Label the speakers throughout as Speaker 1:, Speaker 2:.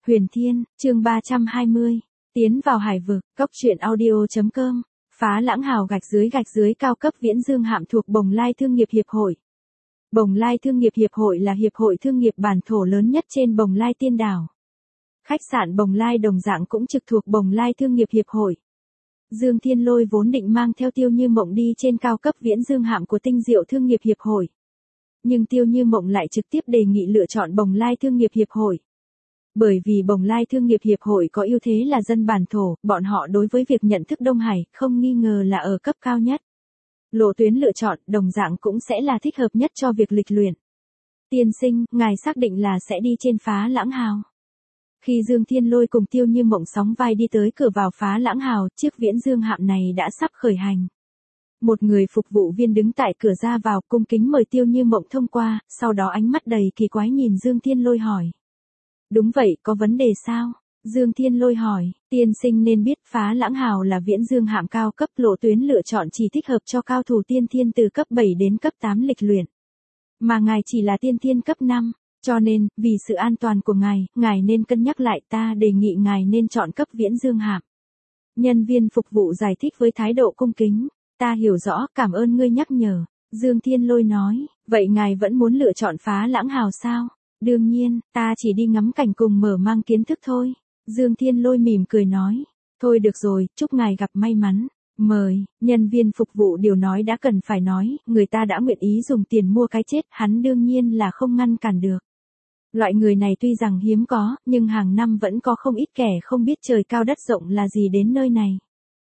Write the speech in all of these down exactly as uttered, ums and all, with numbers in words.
Speaker 1: Huyền Thiên, chương ba trăm hai mươi. Tiến vào hải vực, cốc truyện audio chấm com. Phá Lãng Hào gạch dưới gạch dưới cao cấp viễn dương hạm thuộc Bồng Lai Thương nghiệp Hiệp hội. Bồng Lai Thương nghiệp Hiệp hội là hiệp hội thương nghiệp bản thổ lớn nhất trên Bồng Lai Tiên đảo. Khách sạn Bồng Lai đồng dạng cũng trực thuộc Bồng Lai Thương nghiệp Hiệp hội. Dương Thiên Lôi vốn định mang theo Tiêu Như Mộng đi trên cao cấp viễn dương hạm của Tinh Diệu Thương nghiệp Hiệp hội. Nhưng Tiêu Như Mộng lại trực tiếp đề nghị lựa chọn Bồng Lai Thương nghiệp Hiệp hội. Bởi vì Bồng Lai Thương nghiệp Hiệp hội có ưu thế là dân bản thổ, bọn họ đối với việc nhận thức Đông Hải không nghi ngờ là ở cấp cao nhất. Lộ tuyến lựa chọn đồng dạng cũng sẽ là thích hợp nhất cho việc lịch luyện. Tiên sinh, ngài xác định là sẽ đi trên Phá Lãng Hào. Khi Dương Thiên Lôi cùng Tiêu Như Mộng sóng vai đi tới cửa vào Phá Lãng Hào, chiếc viễn dương hạm này đã sắp khởi hành. Một người phục vụ viên đứng tại cửa ra vào cung kính mời Tiêu Như Mộng thông qua, sau đó ánh mắt đầy kỳ quái nhìn Dương Thiên Lôi hỏi. Đúng vậy, có vấn đề sao? Dương Thiên Lôi hỏi, tiên sinh nên biết Phá Lãng Hào là viễn dương hạm cao cấp, lộ tuyến lựa chọn chỉ thích hợp cho cao thủ tiên thiên từ cấp bảy đến cấp tám lịch luyện. Mà ngài chỉ là tiên thiên cấp năm, cho nên, vì sự an toàn của ngài, ngài nên cân nhắc lại, ta đề nghị ngài nên chọn cấp viễn dương hạm. Nhân viên phục vụ giải thích với thái độ cung kính, ta hiểu rõ, cảm ơn ngươi nhắc nhở. Dương Thiên Lôi nói, vậy ngài vẫn muốn lựa chọn Phá Lãng Hào sao? Đương nhiên, ta chỉ đi ngắm cảnh cùng mở mang kiến thức thôi. Dương Thiên Lôi mỉm cười nói. Thôi được rồi, chúc ngài gặp may mắn. Mời, nhân viên phục vụ điều nói đã cần phải nói, người ta đã nguyện ý dùng tiền mua cái chết, hắn đương nhiên là không ngăn cản được. Loại người này tuy rằng hiếm có, nhưng hàng năm vẫn có không ít kẻ không biết trời cao đất rộng là gì đến nơi này.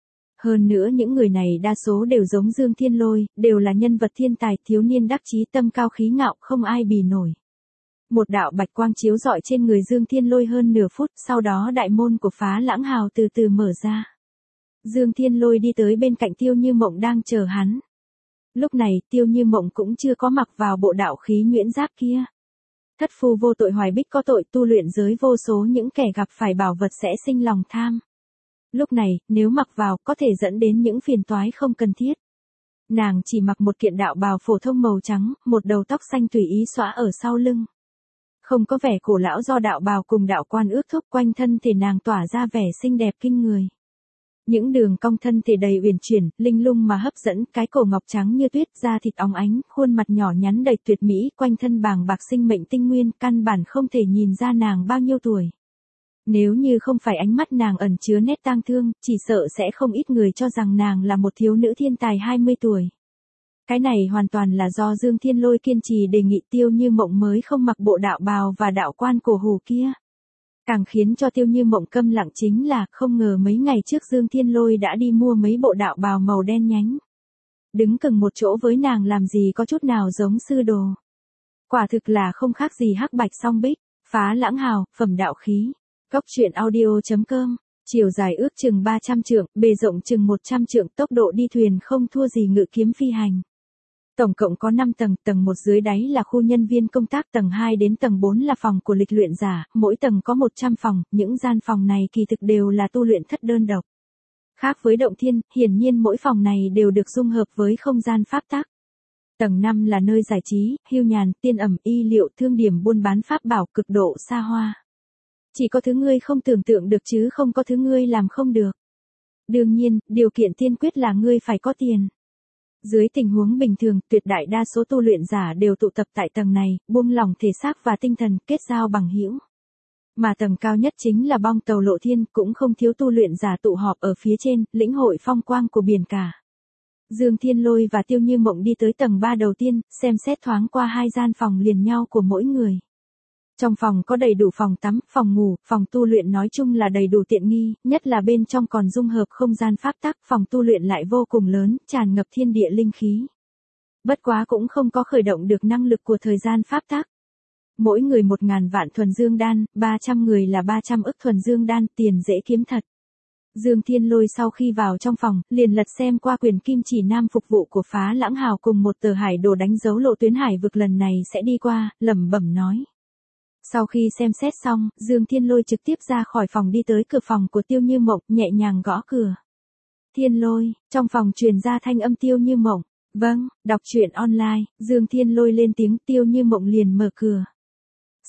Speaker 1: Hơn nữa những người này đa số đều giống Dương Thiên Lôi, đều là nhân vật thiên tài, thiếu niên đắc chí, tâm cao khí ngạo, không ai bì nổi. Một đạo bạch quang chiếu rọi trên người Dương Thiên Lôi hơn nửa phút, sau đó đại môn của Phá Lãng Hào từ từ mở ra. Dương Thiên Lôi đi tới bên cạnh Tiêu Như Mộng đang chờ hắn. Lúc này, Tiêu Như Mộng cũng chưa có mặc vào bộ đạo khí nhuyễn giáp kia. Thất phu vô tội hoài bích có tội, tu luyện giới vô số những kẻ gặp phải bảo vật sẽ sinh lòng tham. Lúc này, nếu mặc vào, có thể dẫn đến những phiền toái không cần thiết. Nàng chỉ mặc một kiện đạo bào phổ thông màu trắng, một đầu tóc xanh tùy ý xõa ở sau lưng. Không có vẻ cổ lão do đạo bào cùng đạo quan ước thúc, quanh thân thể nàng tỏa ra vẻ xinh đẹp kinh người. Những đường cong thân thể đầy uyển chuyển, linh lung mà hấp dẫn, cái cổ ngọc trắng như tuyết, da thịt óng ánh, khuôn mặt nhỏ nhắn đầy tuyệt mỹ, quanh thân bàng bạc sinh mệnh tinh nguyên, căn bản không thể nhìn ra nàng bao nhiêu tuổi. Nếu như không phải ánh mắt nàng ẩn chứa nét tang thương, chỉ sợ sẽ không ít người cho rằng nàng là một thiếu nữ thiên tài hai mươi tuổi. Cái này hoàn toàn là do Dương Thiên Lôi kiên trì đề nghị Tiêu Như Mộng mới không mặc bộ đạo bào và đạo quan cổ hủ kia. Càng khiến cho Tiêu Như Mộng câm lặng chính là không ngờ mấy ngày trước Dương Thiên Lôi đã đi mua mấy bộ đạo bào màu đen nhánh. Đứng cứng một chỗ với nàng làm gì có chút nào giống sư đồ. Quả thực là không khác gì hắc bạch song bích. Phá Lãng Hào, phẩm đạo khí. Cốc truyện audio chấm com. Chiều dài ước chừng ba trăm trượng, bề rộng chừng một trăm trượng, tốc độ đi thuyền không thua gì ngự kiếm phi hành. Tổng cộng có năm tầng, tầng một dưới đáy là khu nhân viên công tác, tầng hai đến tầng bốn là phòng của lịch luyện giả, mỗi tầng có một trăm phòng, những gian phòng này kỳ thực đều là tu luyện thất đơn độc. Khác với động thiên, hiển nhiên mỗi phòng này đều được dung hợp với không gian pháp tắc. Tầng năm là nơi giải trí, hưu nhàn, tiên ẩm, y liệu, thương điểm buôn bán pháp bảo cực độ xa hoa. Chỉ có thứ ngươi không tưởng tượng được chứ không có thứ ngươi làm không được. Đương nhiên, điều kiện tiên quyết là ngươi phải có tiền. Dưới tình huống bình thường, tuyệt đại đa số tu luyện giả đều tụ tập tại tầng này, buông lỏng thể xác và tinh thần, kết giao bằng hữu. Mà tầng cao nhất chính là bong tàu lộ thiên, cũng không thiếu tu luyện giả tụ họp ở phía trên, lĩnh hội phong quang của biển cả. Dương Thiên Lôi và Tiêu Như Mộng đi tới tầng ba đầu tiên, xem xét thoáng qua hai gian phòng liền nhau của mỗi người. Trong phòng có đầy đủ phòng tắm, phòng ngủ, phòng tu luyện nói chung là đầy đủ tiện nghi, nhất là bên trong còn dung hợp không gian pháp tắc, phòng tu luyện lại vô cùng lớn, tràn ngập thiên địa linh khí. Bất quá cũng không có khởi động được năng lực của thời gian pháp tắc. Mỗi người một ngàn vạn thuần dương đan, ba trăm người là ba trăm ức thuần dương đan, tiền dễ kiếm thật. Dương Thiên Lôi sau khi vào trong phòng, liền lật xem qua quyền kim chỉ nam phục vụ của Phá Lãng Hào cùng một tờ hải đồ đánh dấu lộ tuyến hải vực lần này sẽ đi qua, lẩm bẩm nói. Sau khi xem xét xong, Dương Thiên Lôi trực tiếp ra khỏi phòng đi tới cửa phòng của Tiêu Như Mộng, nhẹ nhàng gõ cửa. Thiên Lôi, trong phòng truyền ra thanh âm Tiêu Như Mộng. Vâng, đọc truyện online, Dương Thiên Lôi lên tiếng, Tiêu Như Mộng liền mở cửa.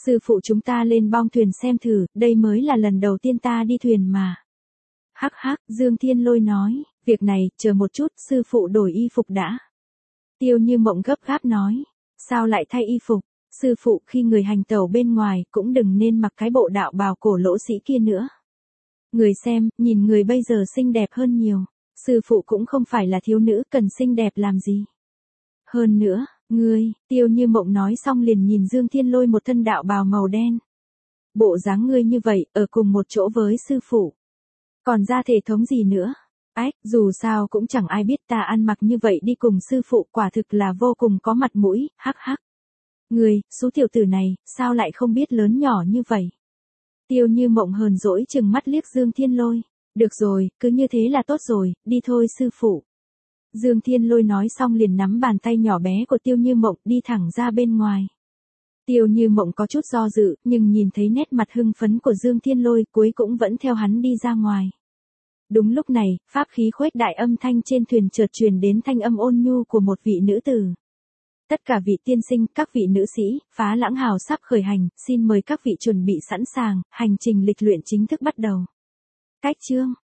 Speaker 1: Sư phụ chúng ta lên bong thuyền xem thử, đây mới là lần đầu tiên ta đi thuyền mà. Hắc hắc, Dương Thiên Lôi nói, việc này, chờ một chút, sư phụ đổi y phục đã. Tiêu Như Mộng gấp gáp nói, sao lại thay y phục, sư phụ khi người hành tẩu bên ngoài cũng đừng nên mặc cái bộ đạo bào cổ lỗ sĩ kia nữa. Người xem, nhìn người bây giờ xinh đẹp hơn nhiều, sư phụ cũng không phải là thiếu nữ cần xinh đẹp làm gì. Hơn nữa, ngươi, Tiêu Như Mộng nói xong liền nhìn Dương Thiên Lôi một thân đạo bào màu đen. Bộ dáng ngươi như vậy, ở cùng một chỗ với sư phụ. Còn ra thể thống gì nữa? Ách, dù sao cũng chẳng ai biết ta ăn mặc như vậy đi cùng sư phụ, quả thực là vô cùng có mặt mũi, hắc hắc. Ngươi, số tiểu tử này, sao lại không biết lớn nhỏ như vậy? Tiêu Như Mộng hờn dỗi chừng mắt liếc Dương Thiên Lôi. Được rồi, cứ như thế là tốt rồi, đi thôi sư phụ. Dương Thiên Lôi nói xong liền nắm bàn tay nhỏ bé của Tiêu Như Mộng đi thẳng ra bên ngoài. Tiêu Như Mộng có chút do dự, nhưng nhìn thấy nét mặt hưng phấn của Dương Thiên Lôi, cuối cũng vẫn theo hắn đi ra ngoài. Đúng lúc này, pháp khí khuếch đại âm thanh trên thuyền chợt truyền đến thanh âm ôn nhu của một vị nữ tử. Tất cả vị tiên sinh, các vị nữ sĩ, Phá Lãng Hào sắp khởi hành, xin mời các vị chuẩn bị sẵn sàng, hành trình lịch luyện chính thức bắt đầu. Cách chương